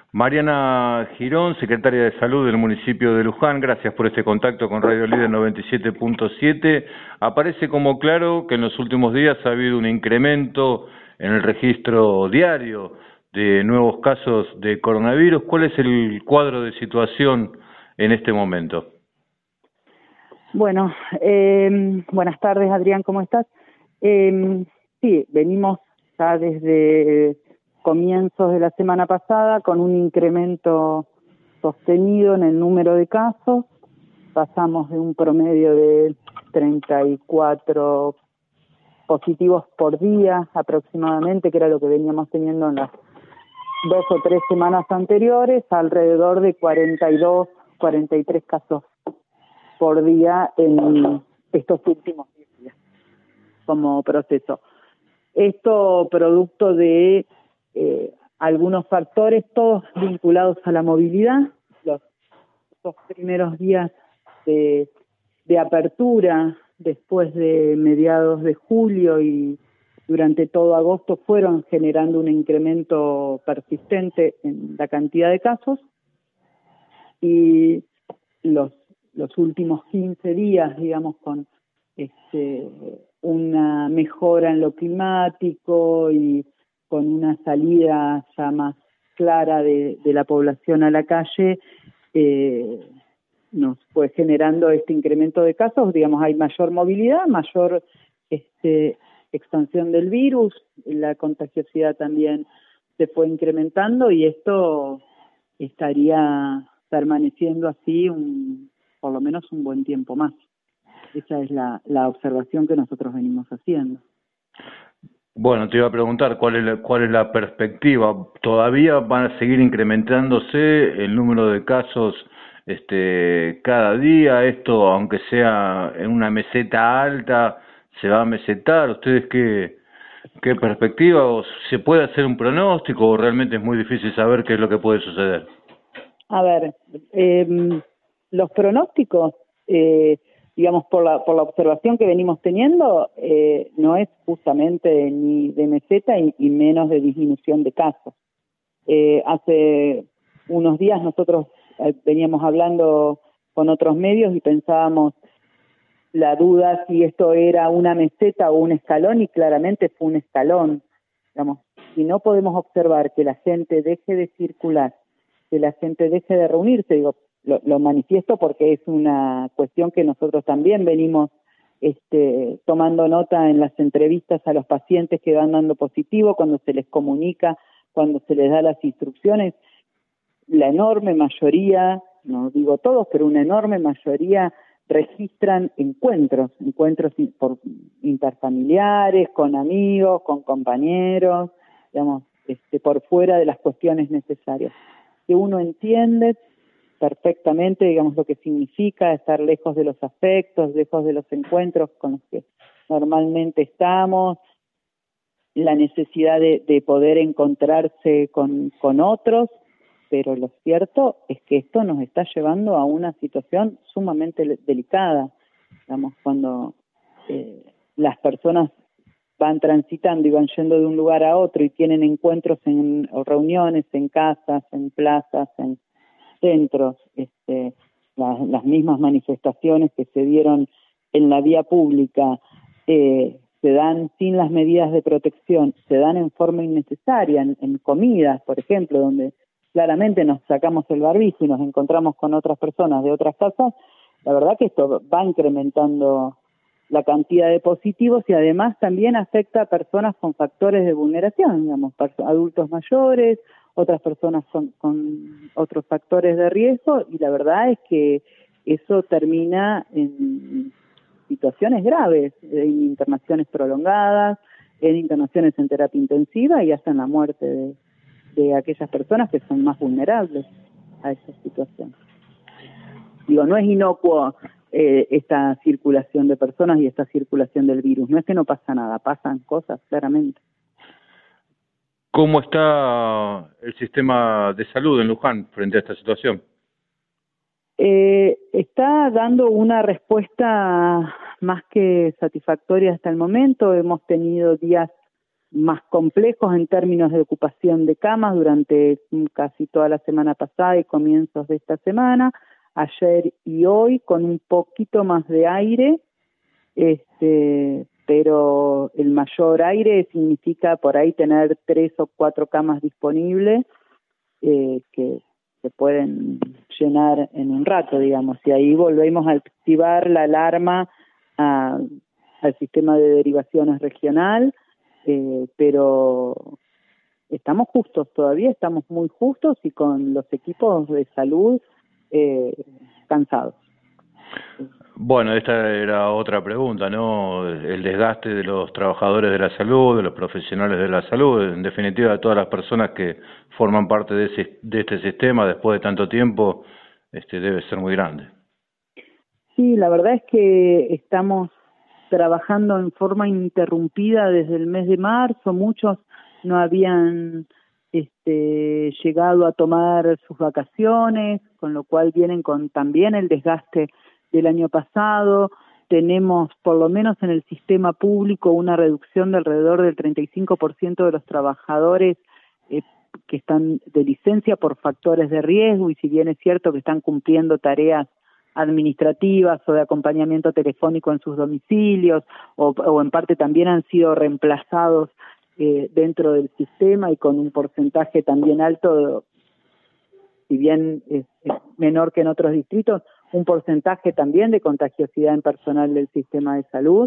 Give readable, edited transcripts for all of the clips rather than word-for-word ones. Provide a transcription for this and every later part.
Mariana Girón, secretaria de Salud del municipio de Luján, gracias por este contacto con Radio Líder 97.7. Aparece como claro que en los últimos días ha habido un incremento en el registro diario de nuevos casos de coronavirus. ¿Cuál es el cuadro de situación en este momento? Bueno, buenas tardes, Adrián, ¿cómo estás? Sí, venimos ya desde comienzos de la semana pasada con un incremento sostenido en el número de casos. Pasamos de un promedio de 34 positivos por día aproximadamente, que era lo que veníamos teniendo en las 2 o 3 semanas anteriores, a alrededor de 42, 43 casos por día en estos últimos 10 días como proceso. Esto producto de algunos factores, todos vinculados a la movilidad. Los primeros días de apertura, después de mediados de julio y durante todo agosto, fueron generando un incremento persistente en la cantidad de casos, y los últimos 15 días, digamos, con una mejora en lo climático y con una salida ya más clara de la población a la calle, nos fue generando este incremento de casos. Digamos, hay mayor movilidad, mayor expansión del virus, la contagiosidad también se fue incrementando, y esto estaría permaneciendo así por lo menos un buen tiempo más. Esa es la observación que nosotros venimos haciendo. Bueno, te iba a preguntar cuál es la perspectiva. ¿Todavía van a seguir incrementándose el número de casos cada día? Esto, aunque sea en una meseta alta, ¿se va a mesetar? ¿Ustedes qué perspectiva? ¿O se puede hacer un pronóstico o realmente es muy difícil saber qué es lo que puede suceder? A ver, los pronósticos, digamos, por la observación que venimos teniendo, no es justamente ni de meseta y menos de disminución de casos. Hace unos días nosotros veníamos hablando con otros medios y pensábamos la duda si esto era una meseta o un escalón, y claramente fue un escalón. Digamos, si no podemos observar que la gente deje de circular, que la gente deje de reunirse, digo, lo manifiesto porque es una cuestión que nosotros también venimos tomando nota en las entrevistas a los pacientes que van dando positivo, cuando se les comunica, cuando se les da las instrucciones. La enorme mayoría, no digo todos, pero una enorme mayoría registran encuentros interfamiliares, con amigos, con compañeros, digamos, por fuera de las cuestiones necesarias. Que uno entiende perfectamente, digamos, lo que significa estar lejos de los afectos, lejos de los encuentros con los que normalmente estamos, la necesidad de poder encontrarse con otros, pero lo cierto es que esto nos está llevando a una situación sumamente delicada. Digamos, cuando las personas van transitando y van yendo de un lugar a otro y tienen encuentros o reuniones en casas, en plazas, en centros, las mismas manifestaciones que se dieron en la vía pública se dan sin las medidas de protección, se dan en forma innecesaria, en comidas, por ejemplo, donde claramente nos sacamos el barbijo y nos encontramos con otras personas de otras casas. La verdad que esto va incrementando la cantidad de positivos, y además también afecta a personas con factores de vulneración, digamos, adultos mayores, otras personas con otros factores de riesgo, y la verdad es que eso termina en situaciones graves, en internaciones prolongadas, en internaciones en terapia intensiva y hasta en la muerte de aquellas personas que son más vulnerables a esa situación. Digo, no es inocuo esta circulación de personas y esta circulación del virus. No es que no pasa nada, pasan cosas, claramente. ¿Cómo está el sistema de salud en Luján frente a esta situación? Está dando una respuesta más que satisfactoria hasta el momento. Hemos tenido días más complejos en términos de ocupación de camas durante casi toda la semana pasada y comienzos de esta semana, ayer y hoy con un poquito más de aire, pero el mayor aire significa por ahí tener 3 o 4 camas disponibles que se pueden llenar en un rato, digamos, y ahí volvemos a activar la alarma al sistema de derivaciones regional, pero estamos justos, todavía estamos muy justos y con los equipos de salud cansados. Bueno, esta era otra pregunta, ¿no? El desgaste de los trabajadores de la salud, de los profesionales de la salud, en definitiva de todas las personas que forman parte de este sistema después de tanto tiempo, debe ser muy grande. Sí, la verdad es que estamos trabajando en forma ininterrumpida desde el mes de marzo. Muchos no habían llegado a tomar sus vacaciones, con lo cual vienen con también el desgaste del año pasado. Tenemos, por lo menos en el sistema público, una reducción de alrededor del 35% de los trabajadores que están de licencia por factores de riesgo, y si bien es cierto que están cumpliendo tareas administrativas o de acompañamiento telefónico en sus domicilios, o en parte también han sido reemplazados dentro del sistema y con un porcentaje también alto, si bien es menor que en otros distritos, un porcentaje también de contagiosidad en personal del sistema de salud,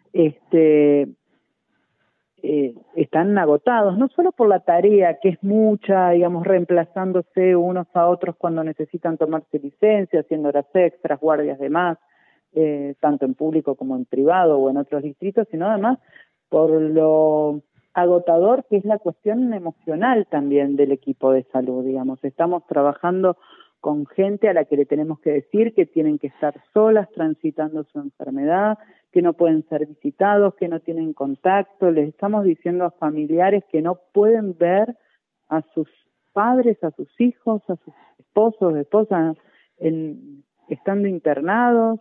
están agotados, no solo por la tarea, que es mucha, digamos, reemplazándose unos a otros cuando necesitan tomarse licencia, haciendo horas extras, guardias de más, tanto en público como en privado o en otros distritos, sino además por lo agotador que es la cuestión emocional también del equipo de salud, digamos. Estamos trabajando con gente a la que le tenemos que decir que tienen que estar solas transitando su enfermedad, que no pueden ser visitados, que no tienen contacto. Les estamos diciendo a familiares que no pueden ver a sus padres, a sus hijos, a sus esposos, esposas, estando internados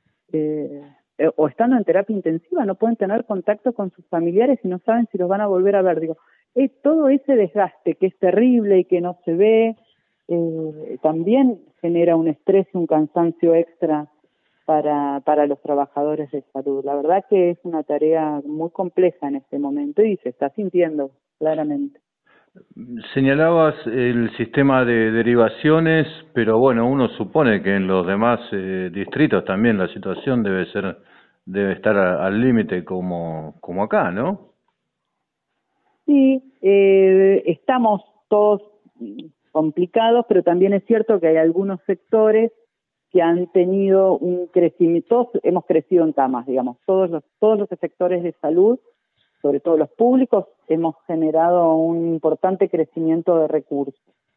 o estando en terapia intensiva. No pueden tener contacto con sus familiares y no saben si los van a volver a ver. Digo, todo ese desgaste que es terrible y que no se ve, también genera un estrés y un cansancio extra para los trabajadores de salud. La verdad que es una tarea muy compleja en este momento y se está sintiendo claramente. Señalabas el sistema de derivaciones, pero bueno, uno supone que en los demás distritos también la situación debe estar al límite como acá, ¿no? Sí, estamos todos complicados, pero también es cierto que hay algunos sectores que han tenido un crecimiento. Todos hemos crecido en camas, digamos, todos los sectores de salud, sobre todo los públicos, hemos generado un importante crecimiento de recursos,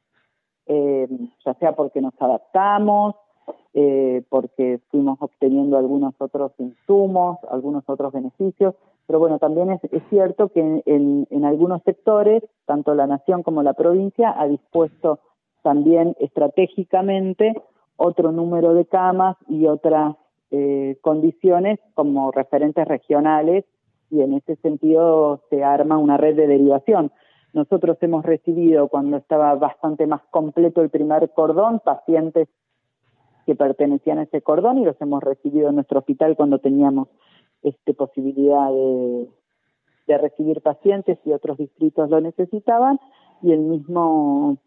ya sea porque nos adaptamos, porque fuimos obteniendo algunos otros insumos, algunos otros beneficios, pero bueno, también es cierto que en algunos sectores, tanto la nación como la provincia, ha dispuesto también estratégicamente otro número de camas y otras condiciones como referentes regionales, y en ese sentido se arma una red de derivación. Nosotros hemos recibido, cuando estaba bastante más completo el primer cordón, pacientes que pertenecían a ese cordón, y los hemos recibido en nuestro hospital cuando teníamos posibilidad de recibir pacientes y otros distritos lo necesitaban, y el mismo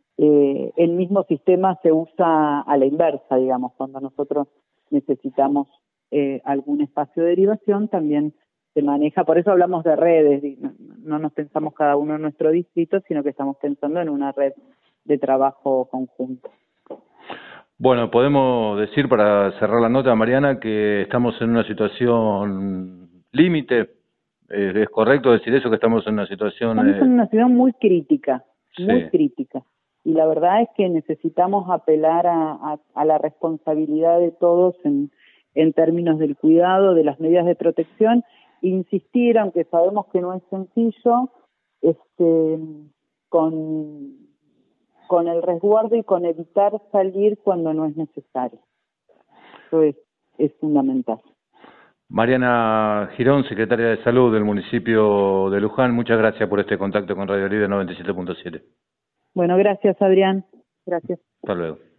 sistema se usa a la inversa, digamos, cuando nosotros necesitamos algún espacio de derivación también se maneja. Por eso hablamos de redes, no nos pensamos cada uno en nuestro distrito, sino que estamos pensando en una red de trabajo conjunto. Bueno, podemos decir para cerrar la nota, Mariana, que estamos en una situación límite. ¿Es correcto decir eso, que estamos en una situación? Estamos en una situación muy crítica, muy sí. crítica. Y la verdad es que necesitamos apelar a la responsabilidad de todos en términos del cuidado, de las medidas de protección, e insistir, aunque sabemos que no es sencillo, con el resguardo y con evitar salir cuando no es necesario. Eso es fundamental. Mariana Girón, secretaria de Salud del municipio de Luján, muchas gracias por este contacto con Radio Líder 97.7. Bueno, gracias, Adrián. Gracias. Hasta luego.